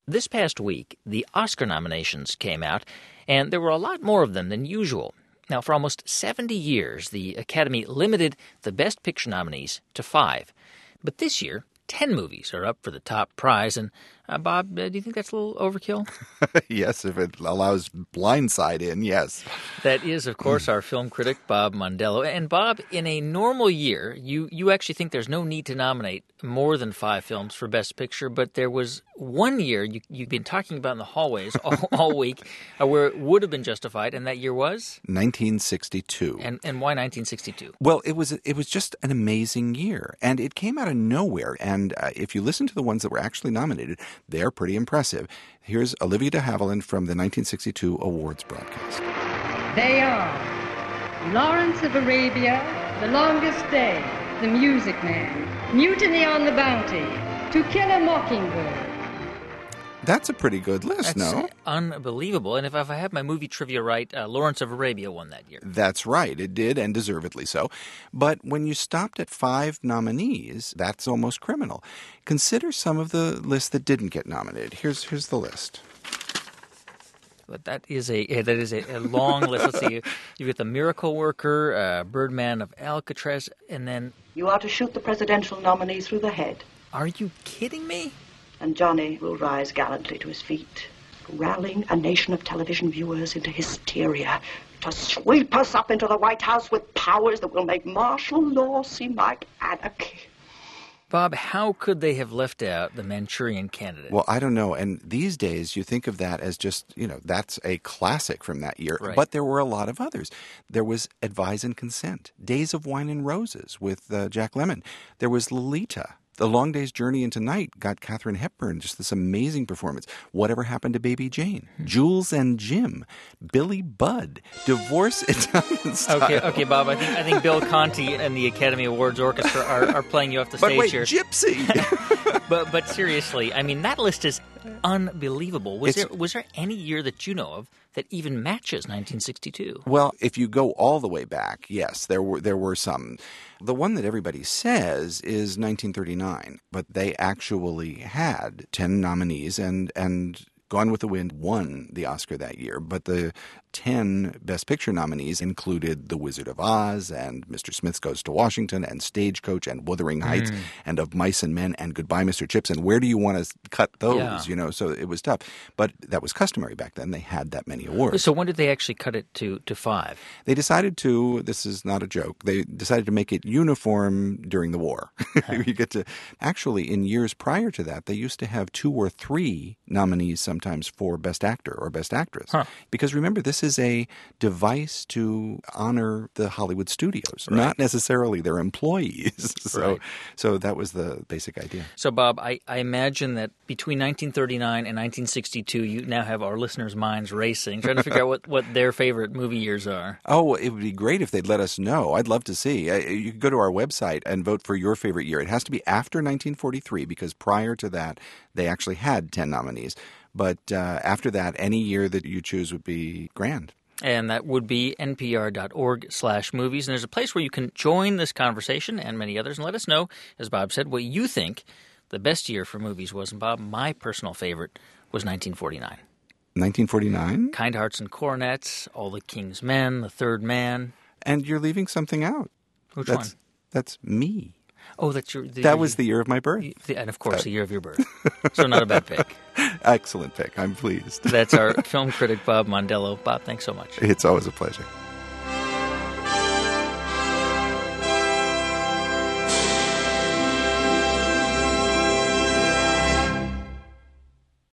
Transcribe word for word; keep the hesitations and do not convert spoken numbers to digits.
This past week, the Oscar nominations came out, and there were a lot more of them than usual. Now, for almost seventy years, the Academy limited the Best Picture nominees to five. But this year, ten movies are up for the top prize. And, uh, Bob, uh, do you think that's a little overkill? Yes, if it allows Blindside in, yes. That is, of course, our film critic, Bob Mondello. And, Bob, in a normal year, you, you actually think there's no need to nominate more than five films for Best Picture, but there was one year you, you've been talking about in the hallways all, all week uh, where it would have been justified, and that year was? nineteen sixty-two. And and why nineteen sixty-two? Well, it was it was just an amazing year, and it came out of nowhere. And uh, if you listen to the ones that were actually nominated, they're pretty impressive. Here's Olivia de Havilland from the nineteen sixty-two awards broadcast. They are Lawrence of Arabia, The Longest Day, The Music Man, Mutiny on the Bounty, To Kill a Mockingbird. That's a pretty good list, That's no? Unbelievable. And if, if I have my movie trivia right, uh, Lawrence of Arabia won that year. That's right. It did, and deservedly so. But when you stopped at five nominees, that's almost criminal. Consider some of the lists that didn't get nominated. Here's here's the list. But that is a that is a, a long list. Let's see. You've got The Miracle Worker, uh, Birdman of Alcatraz, and then... You are to shoot the presidential nominee through the head. Are you kidding me? And Johnny will rise gallantly to his feet, rallying a nation of television viewers into hysteria to sweep us up into the White House with powers that will make martial law seem like anarchy. Bob, how could they have left out The Manchurian Candidate? Well, I don't know. And these days, you think of that as just, you know, that's a classic from that year. Right. But there were a lot of others. There was Advise and Consent, Days of Wine and Roses with uh, Jack Lemmon. There was Lolita. The Long Day's Journey into Night got Katharine Hepburn, just this amazing performance. Whatever Happened to Baby Jane? Hmm. Jules and Jim, Billy Budd, Divorce Italian Style. Okay, okay, Bob. I think I think Bill Conti and the Academy Awards Orchestra are, are playing you off the but stage wait, here. Gypsy. but but seriously, I mean that list is unbelievable. Was It's, there was there any year that you know of that even matches nineteen sixty-two? Well, if you go all the way back, yes, there were there were some. The one that everybody says is nineteen thirty-nine, but they actually had ten nominees, and and Gone with the Wind won the Oscar that year. But the ten Best Picture nominees included The Wizard of Oz and Mister Smith Goes to Washington and Stagecoach and Wuthering Heights mm. and Of Mice and Men and Goodbye, Mister Chips. And where do you want to cut those? Yeah. You know, so it was tough. But that was customary back then. They had that many awards. So when did they actually cut it to, to five? They decided to, this is not a joke, they decided to make it uniform during the war. Huh. You get to, actually in years prior to that, they used to have two or three nominees sometimes for Best Actor or Best Actress. Huh. Because remember, this is a device to honor the Hollywood studios, right. Not necessarily their employees. so, right. so that was the basic idea. So, Bob, I, I imagine that between nineteen thirty-nine and nineteen sixty-two, you now have our listeners' minds racing, trying to figure out what, what their favorite movie years are. Oh, it would be great if they'd let us know. I'd love to see. You could go to our website and vote for your favorite year. It has to be after nineteen forty-three because prior to that, they actually had ten nominees. But uh, after that, any year that you choose would be grand. And that would be npr.org slash movies. And there's a place where you can join this conversation and many others and let us know, as Bob said, what you think the best year for movies was. And, Bob, my personal favorite was nineteen forty-nine. nineteen forty-nine? Kind Hearts and Coronets, All the King's Men, The Third Man. And you're leaving something out. Which that's, one? That's me. Oh, that's your... The, that your, was the year of my birth. And, of course, uh, the year of your birth. So not a bad pick. Excellent pick. I'm pleased. That's our film critic, Bob Mondello. Bob, thanks so much. It's always a pleasure.